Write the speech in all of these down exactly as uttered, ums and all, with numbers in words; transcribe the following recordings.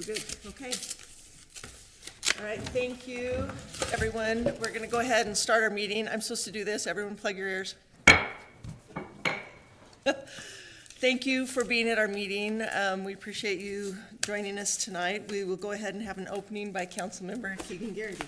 We're good, okay. All right, thank you, everyone. We're gonna go ahead and start our meeting. I'm supposed to do this. Everyone plug your ears. Thank you for being at our meeting. Um, we appreciate you joining us tonight. We will go ahead and have an opening by Councilmember Keegan Garrity.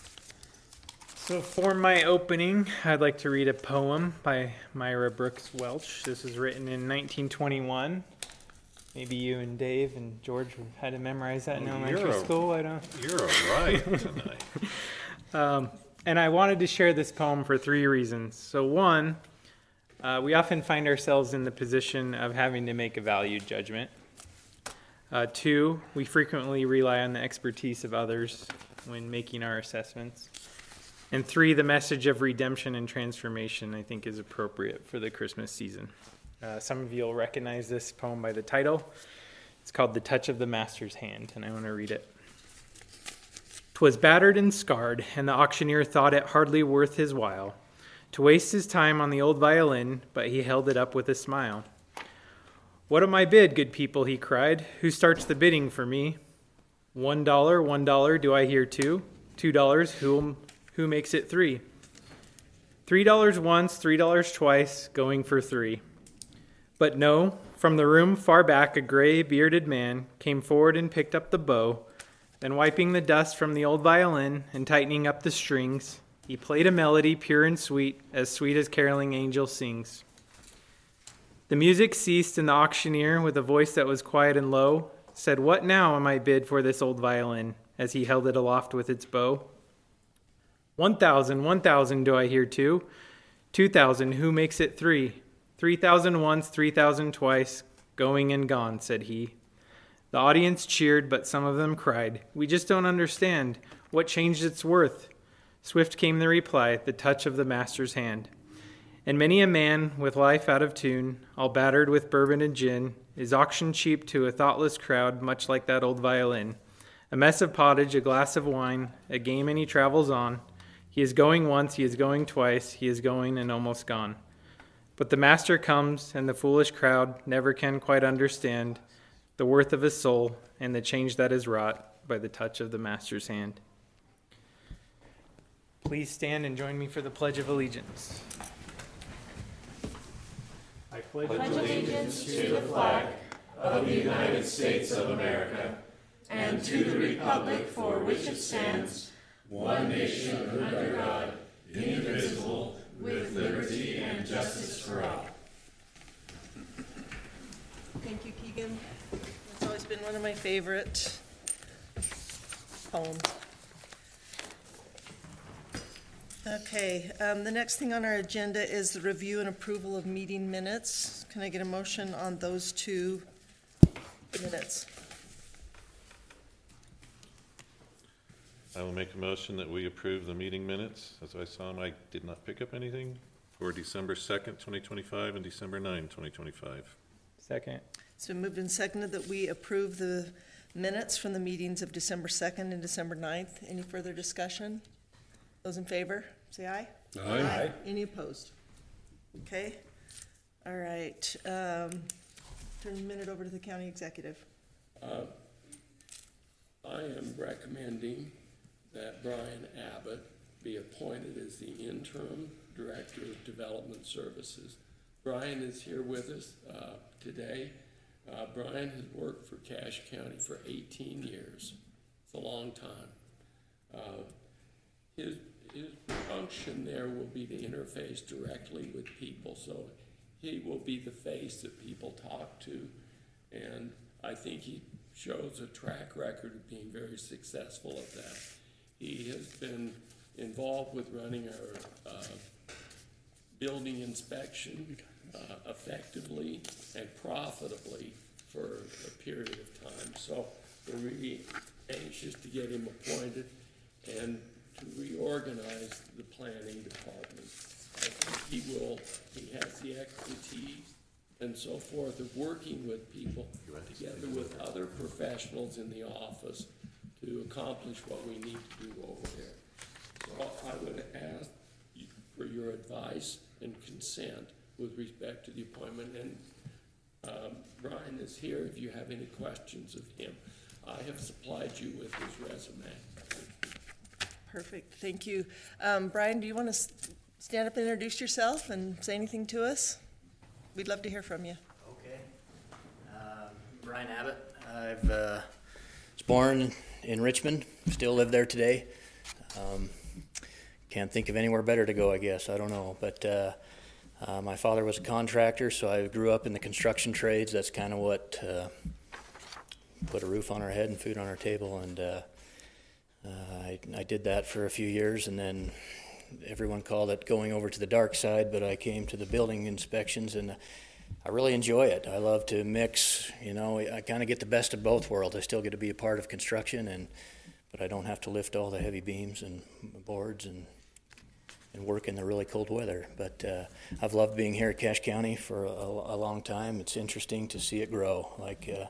So for my opening, I'd like to read a poem by Myra Brooks Welch. This was written in nineteen twenty-one. Maybe you and Dave and George had to memorize that in oh, elementary a, school. I don't. You're a right tonight. um, and I wanted to share this poem for three reasons. So one, uh, we often find ourselves in the position of having to make a value judgment. Uh, two, we frequently rely on the expertise of others when making our assessments. And three, the message of redemption and transformation, I think, is appropriate for the Christmas season. Uh, some of you will recognize this poem by the title. It's called The Touch of the Master's Hand, and I want to read it. "'Twas battered and scarred, and the auctioneer thought it hardly worth his while to waste his time on the old violin, but he held it up with a smile. "'What am I bid, good people?' he cried. "'Who starts the bidding for me?' "'One dollar, one dollar, do I hear two? Two dollars, who, who makes it three? Three dollars once, three dollars twice, going for three.' But no, from the room far back a gray, bearded man came forward and picked up the bow. Then wiping the dust from the old violin and tightening up the strings, he played a melody pure and sweet, as sweet as caroling angel sings. The music ceased, and the auctioneer, with a voice that was quiet and low, said, 'What now am I bid for this old violin?' as he held it aloft with its bow. One thousand, one thousand, do I hear two? Two thousand, who makes it three? Three thousand once, three thousand twice, going and gone," said he. The audience cheered, but some of them cried, "We just don't understand. What changed its worth?" Swift came the reply, "The touch of the master's hand." And many a man, with life out of tune, all battered with bourbon and gin, is auctioned cheap to a thoughtless crowd, much like that old violin. A mess of pottage, a glass of wine, a game, and he travels on. He is going once, he is going twice, he is going and almost gone. But the master comes, and the foolish crowd never can quite understand the worth of his soul and the change that is wrought by the touch of the master's hand. Please stand and join me for the Pledge of Allegiance. I pledge allegiance to the flag of the United States of America and to the republic for which it stands, one nation under God, indivisible, with liberty and justice for all. Thank you, Keegan. It's always been one of my favorite poems. Okay, um, the next thing on our agenda is the review and approval of meeting minutes. Can I get a motion on those two minutes? I will make a motion that we approve the meeting minutes. As I saw them, I did not pick up anything for December second, twenty twenty-five and December ninth, twenty twenty-five. Second. It's been moved and seconded that we approve the minutes from the meetings of December second and December ninth. Any further discussion? Those in favor, say aye. Aye. Aye. Any opposed? Okay. All right. Um, turn the minute over to the county executive. Uh, I am recommending that Brian Abbott be appointed as the interim director of development services. Brian is here with us uh, today. Uh, Brian has worked for Cache County for eighteen years. It's a long time. Uh, his, his function there will be to interface directly with people, so he will be the face that people talk to, and I think he shows a track record of being very successful at that. He has been involved with running our uh, building inspection uh, effectively and profitably for a period of time. So we're really anxious to get him appointed and to reorganize the planning department. I think he will, he has the expertise and so forth of working with people together with other professionals in the office to accomplish what we need to do over there. So I would ask for your advice and consent with respect to the appointment. And um, Brian is here if you have any questions of him. I have supplied you with his resume. Perfect, thank you. Um, Brian, do you want to stand up and introduce yourself and say anything to us? We'd love to hear from you. Okay. Uh, Brian Abbott. I've uh, was born in Richmond, still live there today. Um, can't think of anywhere better to go, I guess. I don't know. But uh, uh, my father was a contractor, so I grew up in the construction trades. That's kind of what uh, put a roof on our head and food on our table. And uh, uh, I, I did that for a few years, and then everyone called it going over to the dark side, but I came to the building inspections, and I really enjoy it. I love to mix, you know, I kind of get the best of both worlds. I still get to be a part of construction, and but I don't have to lift all the heavy beams and boards and and work in the really cold weather. But uh, I've loved being here at Cache County for a, a long time. It's interesting to see it grow. Like uh,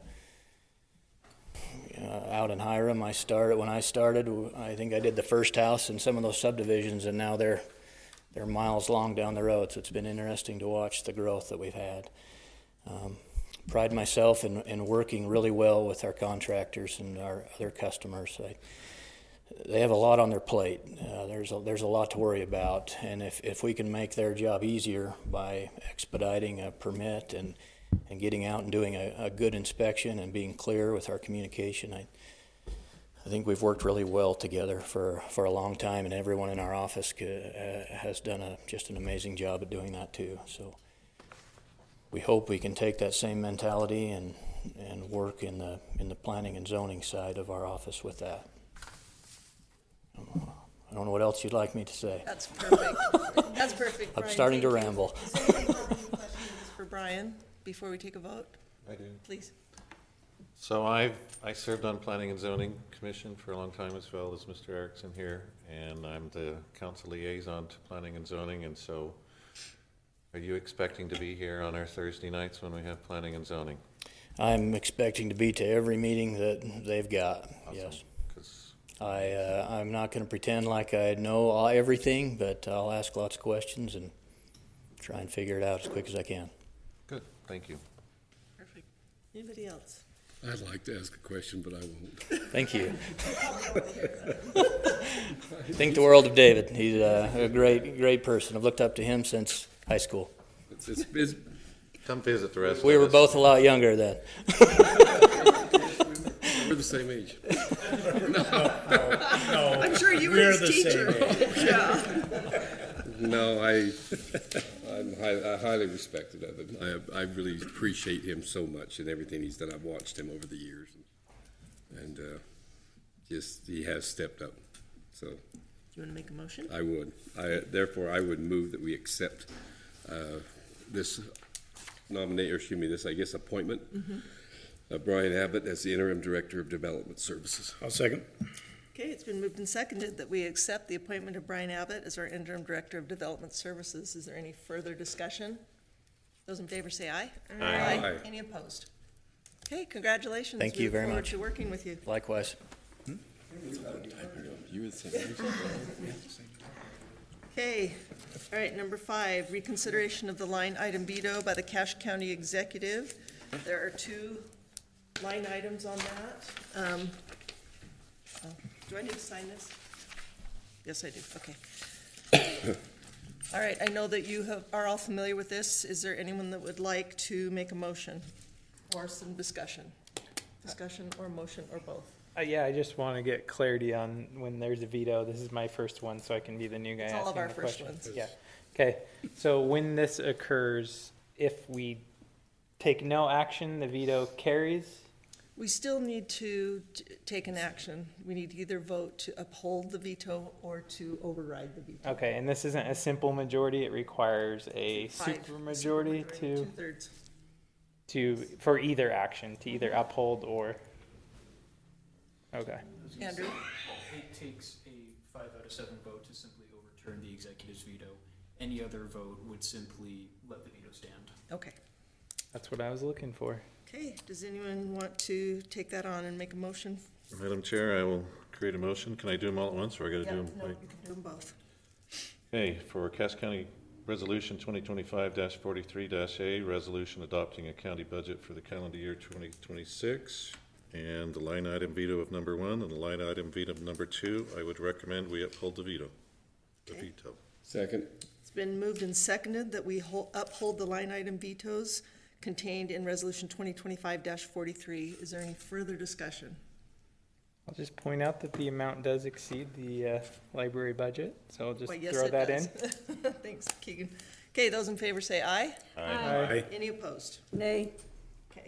uh, out in Hiram, I started when I started. I think I did the first house in some of those subdivisions, and now they're they're miles long down the road. So it's been interesting to watch the growth that we've had. Um, pride myself in, in working really well with our contractors and our other customers. I, they have a lot on their plate. Uh, there's a, there's a lot to worry about, and if, if we can make their job easier by expediting a permit and, and getting out and doing a, a good inspection and being clear with our communication, I, I think we've worked really well together for, for a long time, and everyone in our office uh, has done a, just an amazing job at doing that too. So we hope we can take that same mentality and, and work in the, in the planning and zoning side of our office with that. I don't know what else you'd like me to say. That's perfect. That's perfect, I'm Brian. starting to Thank you. ramble. Does anyone have any questions for Brian before we take a vote? I do. Please. So I I served on Planning and Zoning Commission for a long time as well as Mister Erickson here, and I'm the council liaison to Planning and Zoning. And so, are you expecting to be here on our Thursday nights when we have Planning and Zoning? I'm expecting to be to every meeting that they've got, Awesome. yes. 'Cause I, uh, I'm not going to pretend like I know all, everything, but I'll ask lots of questions and try and figure it out as quick as I can. good, thank you. Perfect. Anybody else? I'd like to ask a question, but I won't. Thank you. Think the world of David. He's uh, a great, great person. I've looked up to him since high school. It's, it's, it's, Come visit the rest We of were us. both a lot younger then. we're the same age. I'm sure you were We're his the teacher. same Yeah. No, I, I'm high, I highly respected of him. I, I really appreciate him so much and everything he's done. I've watched him over the years, and uh, just he has stepped up. So Do you want to make a motion? I would. I therefore I would move that we accept uh, this nominate, or excuse me, this I guess appointment of Brian Abbott as the interim director of development services. I'll second. Okay, it's been moved and seconded that we accept the appointment of Brian Abbott as our interim director of development services. Is there any further discussion? Those in favor say aye. Aye. Aye. Any opposed? Okay, congratulations. Thank We you look very forward much. to working with you. Likewise. You were the same age. Okay, all right, number five, reconsideration of the line item veto by the Cache County Executive. There are two line items on that. Um, oh, Do I need to sign this? Yes, I do, okay. All right, I know that you have, are all familiar with this. Is there anyone that would like to make a motion or some discussion? Discussion or motion or both? Uh, yeah, I just want to get clarity on when there's a veto. This is my first one, so I can be the new guy It's asking all of our the first questions. ones. Yeah. Okay. So when this occurs, if we take no action, the veto carries. We still need to t- take an action. We need to either vote to uphold the veto or to override the veto. Okay, and this isn't a simple majority. It requires a Five, supermajority supermajority, to Two-thirds. to for either action, to either uphold or. Okay. Andrew? It takes a five out of seven vote to simply overturn the executive's veto. Any other vote would simply let the veto stand. Okay. That's what I was looking for. Okay, does anyone want to take that on and make a motion? Madam Chair, I will create a motion. Can I do them all at once, or I gotta Yeah, do them? no, you can do them both. Okay, for Cass County Resolution twenty twenty-five forty-three A, resolution adopting a county budget for the calendar year twenty twenty-six. and the line item veto of number one and the line item veto of number two, I would recommend we uphold the veto. The Okay. veto. Second. It's been moved and seconded that we hol- uphold the line item vetoes contained in Resolution twenty twenty-five forty-three. Is there any further discussion? I'll just point out that the amount does exceed the uh, library budget, so I'll just Well, yes, throw it that does. in. Thanks, Keegan. Okay, those in favor say aye. Aye. Any opposed? Nay. Okay.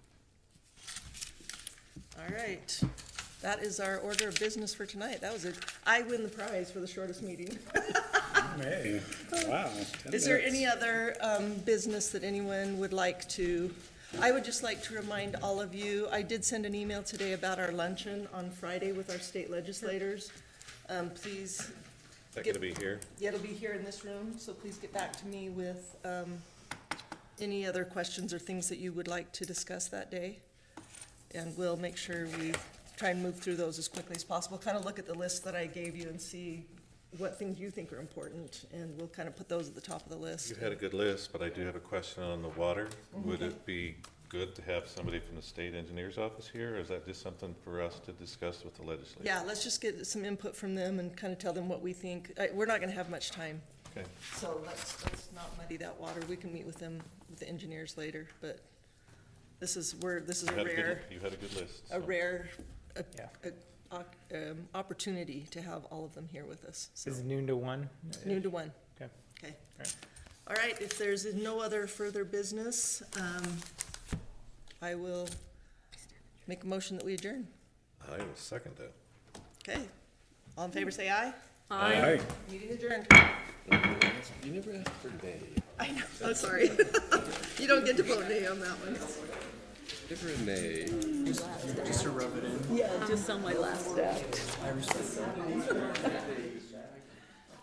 All right. That is our order of business for tonight. That was a, I win the prize for the shortest meeting. Hey, wow. Is there any other um, business that anyone would like to? I would just like to remind all of you, I did send an email today about our luncheon on Friday with our state legislators. Um, Please, Is that gonna be here? yeah, it'll be here in this room, so please get back to me with um, any other questions or things that you would like to discuss that day. And we'll make sure we try and move through those as quickly as possible. Kind of look at the list that I gave you and see what things you think are important, and we'll kind of put those at the top of the list. You had a good list, but I do have a question on the water. Would it be good to have somebody from the state engineer's office here, or is that just something for us to discuss with the legislature? Yeah, let's just get some input from them and kind of tell them what we think. I- We're not gonna have much time, Okay, so let's, let's not muddy that water. We can meet with them, with the engineers later, but this is, we're, this is you a had a good, rare, you had a good list. a so. rare, a- Yeah. a- oc- um, opportunity to have all of them here with us, so, Is noon to one? noon to one. Okay. Okay. Alright. All right, if there's no other further business, um, I will make a motion that we adjourn. I will second that. Okay. All in favor, say aye. Aye. Meeting adjourned. You never asked for day. I know, I'm sorry. You don't get to vote nay on that one. Never a nay. Just to rub it in. Yeah, just on my last act. I respect that.